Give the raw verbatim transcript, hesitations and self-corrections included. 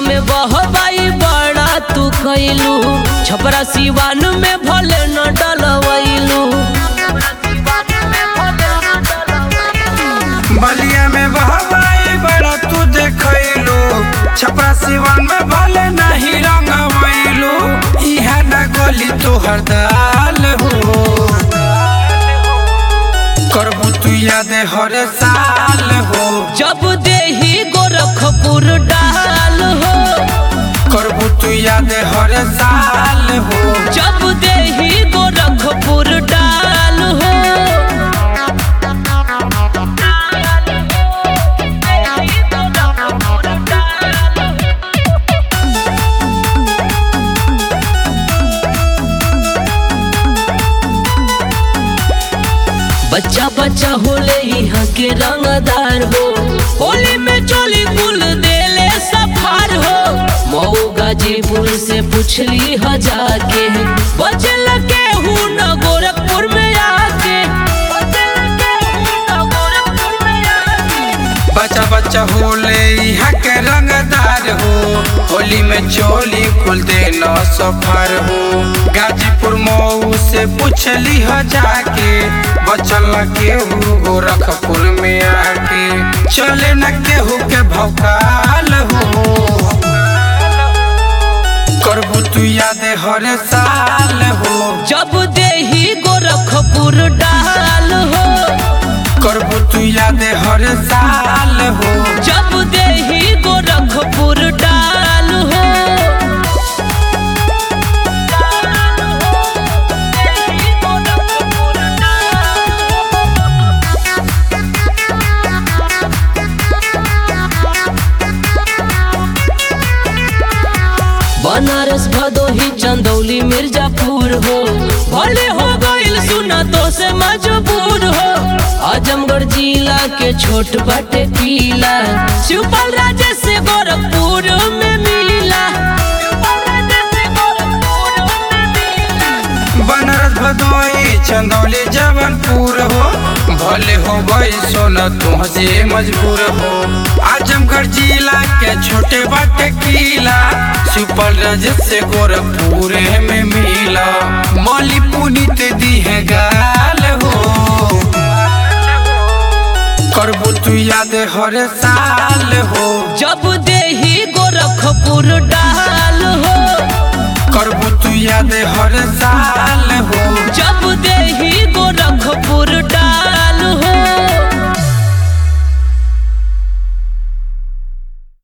में बहबाई बड़ा तू कैलू, छपरा सिवान में भले न डलवैलू। बलिया में बहबाई बड़ा तू देखैलू, छपरा सिवान में भले नहीं रंगवैलू। इहा न गोली तोहर दाल हो, करबू तू याद हर साल हो। जब देही गोरखपुर डाल हो, करबू तू याद हर साल हो। जब देही गोरखपुर डाल हो। बच्चा बच्चा होले यहाँ के रंगदार हो, होली में चोली कुल देले सफार हो। मऊ गाजीपुर से पूछली ह जाके, बचल के हूँ न गोरखपुर में आके। बच्चा बच्चा होले यहाँ के रंगदार हो, होली में चोली खुल दे न सफर हो। गाजीपुर मऊ से पूछली ह जाके, बचल केहू गोरखपुर में आके। चले न केहू के भौकाल हो, करबू तू याद हर साल हो। जब देही गोरखपुर डाल हो, करबू तू याद हर साल हो। जब देही गोरखपुर डाल हो। बनारस भदोही चंदौली मिर्जापुर हो, भले हो गइल सुना तो से मजबूर हो। आजमगढ़ जिला के छोट बाटे किला, शिवपाल राजे से गोरखपुर में मिला। बनारस भदोही चंदौली जबलपुर हो, भले हो गई सोना तुझे मजबूर हो। आजमगढ़ जिला के छोटे बाटे किला, शिवपाल राजे से गोरखपुर में मिला। मौली पुनीत दी है गाल हो, करबू तू याद हर साल हो। जब देही गोरखपुर डाल हो,